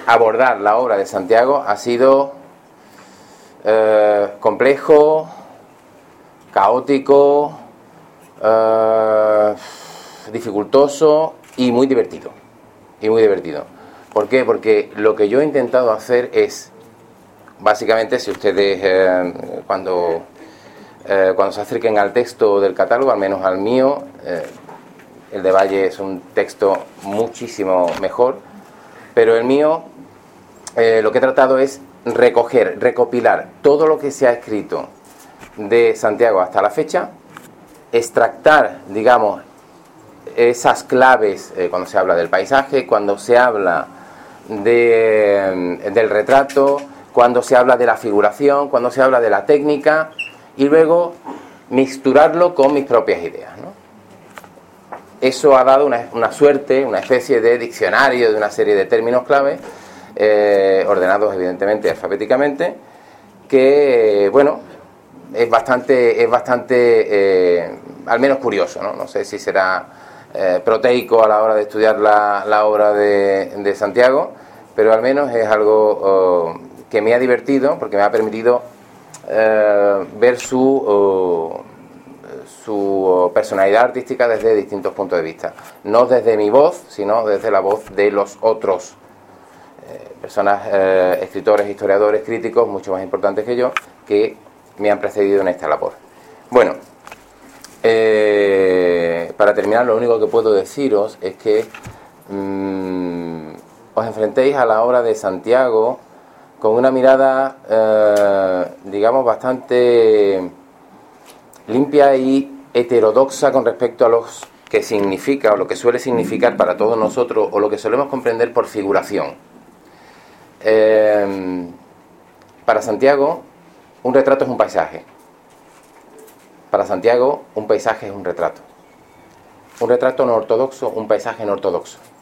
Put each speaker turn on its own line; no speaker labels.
abordar la obra de Santiago ha sido complejo, caótico, dificultoso y muy divertido. ¿Por qué? Porque lo que yo he intentado hacer es, básicamente, si ustedes cuando se acerquen al texto del catálogo, al menos al mío, el de Valle es un texto muchísimo mejor, pero el mío lo que he tratado es recopilar todo lo que se ha escrito de Santiago hasta la fecha, extractar, digamos, esas claves cuando se habla del paisaje, cuando se habla del retrato, cuando se habla de la figuración, cuando se habla de la técnica, y luego mixturarlo con mis propias ideas, ¿no? Eso ha dado una suerte, una especie de diccionario de una serie de términos clave, ordenados evidentemente alfabéticamente, que, bueno, es bastante al menos curioso, ¿no? No sé si será proteico a la hora de estudiar la obra de Santiago, pero al menos es algo que me ha divertido, porque me ha permitido ver su personalidad artística desde distintos puntos de vista, no desde mi voz, sino desde la voz de los otros personas, escritores, historiadores, críticos mucho más importantes que yo, que me han precedido en esta labor. Bueno, para terminar, lo único que puedo deciros es que os enfrentéis a la obra de Santiago con una mirada, digamos, bastante limpia y heterodoxa con respecto a lo que significa o lo que suele significar para todos nosotros, o lo que solemos comprender por figuración. Para Santiago, un retrato es un paisaje. Para Santiago, un paisaje es un retrato. Un retrato no ortodoxo, un paisaje no ortodoxo.